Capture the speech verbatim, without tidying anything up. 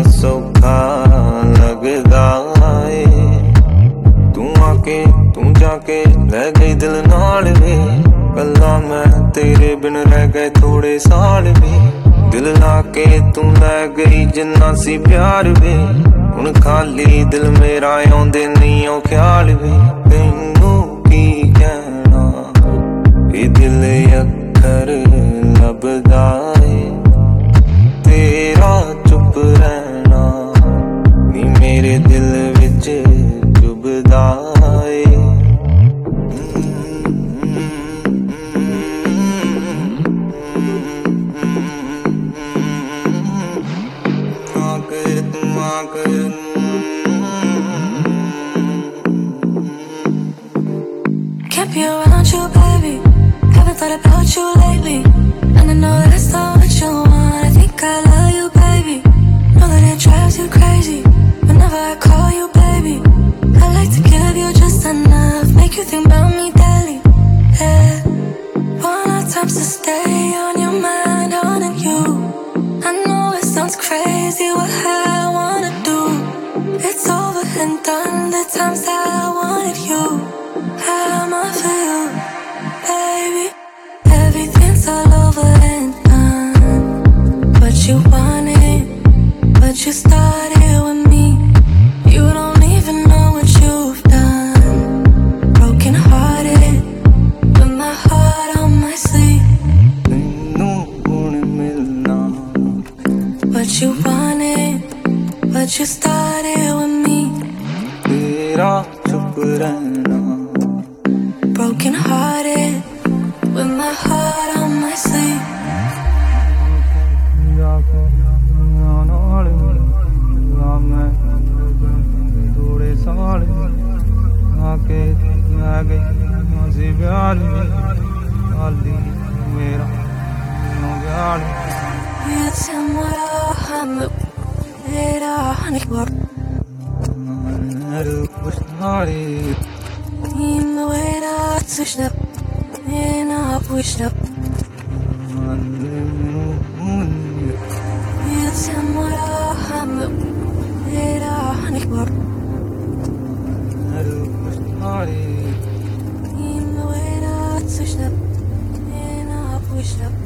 सौखा लगदा ए तू आके तू जाके रह गई दिल नाल वे कल्ला मैं तेरे बिन रह गए थोड़े साल वे दिल लाके तू लै गई जिन्ना सी प्यार वे हुण खाली दिल मेरा आउंदे नहीं ओ ख्याल वे तैनू की कहना ए दिल अखर लभदा ए तेरा चुप रहना नी मेरे दिल विच चुभदा ए आकर तुम आकर Can't be around you, baby. Haven't thought about you lately, and I know that's not what you want. I think I love you, baby. Know that it drives you crazy whenever I call you, baby. I like to give you just enough, make you think about me daily. Yeah, one of times to stay on your mind, on you. I know it sounds crazy what I wanna do. It's over and done. The times that I wanted you. How am I feel, baby? Everything's all over and done. But you want it, but you started with me. You don't even know what you've done. Broken hearted, with my heart on my sleeve. तैनू हुण मिलना But you want it, but you started with me. तेरा चुप रहना Broken hearted, with my heart on my sleeve. थोड़े साल आके आ गई सी प्यार खाली मेरा प्यार It's in what I'm era honey war कुछ नारे in the way that switched up and I pushed up. It's in what I'm era honey war कुछ नारे in the way that switched up and I pushed up.